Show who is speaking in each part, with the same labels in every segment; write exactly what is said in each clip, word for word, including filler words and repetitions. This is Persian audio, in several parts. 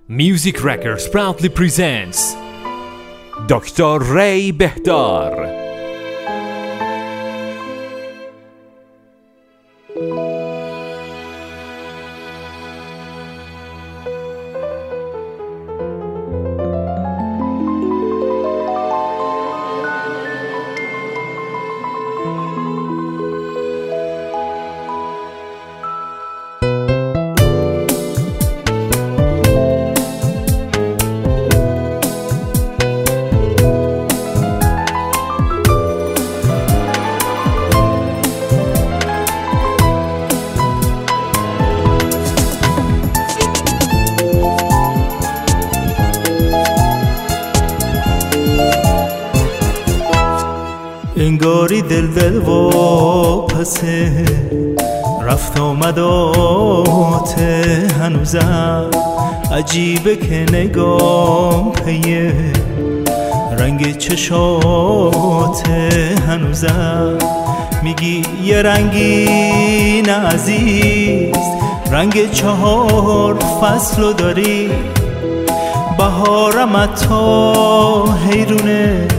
Speaker 1: Music Records proudly presents دکتر ری بهدار.
Speaker 2: انگاری دل دل و پسه رفت آمداته هنوزم عجیبه که نگام پیه رنگ چشاته هنوزم میگی یه رنگین عزیز رنگ چهار فصلو داری بهارم تا حیرونه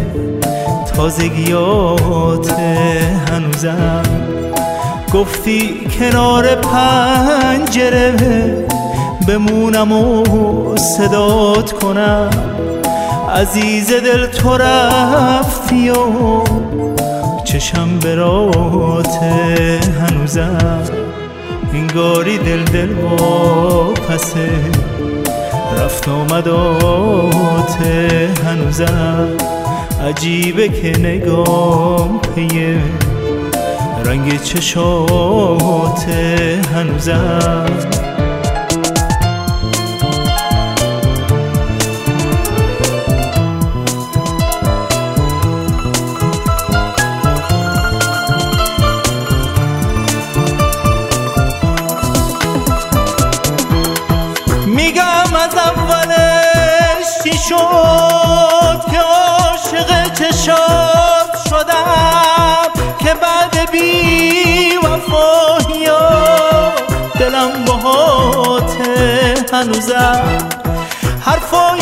Speaker 2: تازگیات هنوزم گفتی کنار پنجره بمونم و صدات کنم عزیز دل تو رفتی و چشم برات هنوزم انگاری دل دل با پسه رفت آمدات هنوزم عجیبه که نگام پیه رنگ چشات هنوزم میگم از اولش چی شد که عاشق چشات شدم که بعد بی وفایی دلم باهات هنوزم حرفای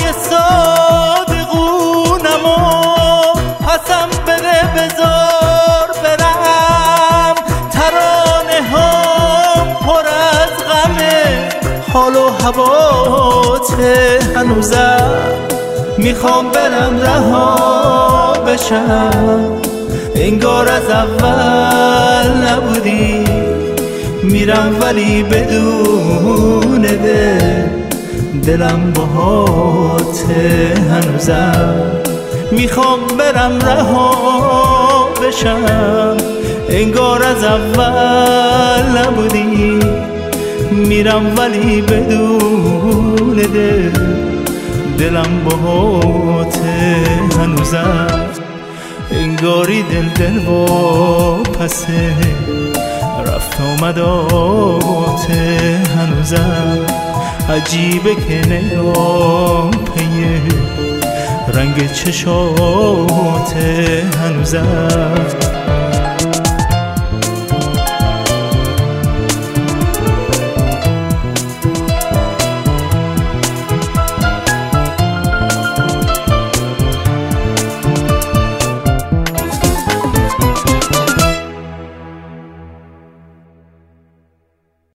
Speaker 2: صادقونم و پسم بده بذار برم ترانه هم پر از غمه حال و هوات هنوزم میخوام برم رها بشم انگار از اول نبودی میرم ولی بدون دل دلم باهات هنوزم میخوام برم رها بشم انگار از اول نبودی میرم ولی بدون دل دلم باهات هنوزم انگاری دل دل و پسه رفت آمدات هنوزم عجیبه که نگام پیه رنگ چشات هنوزم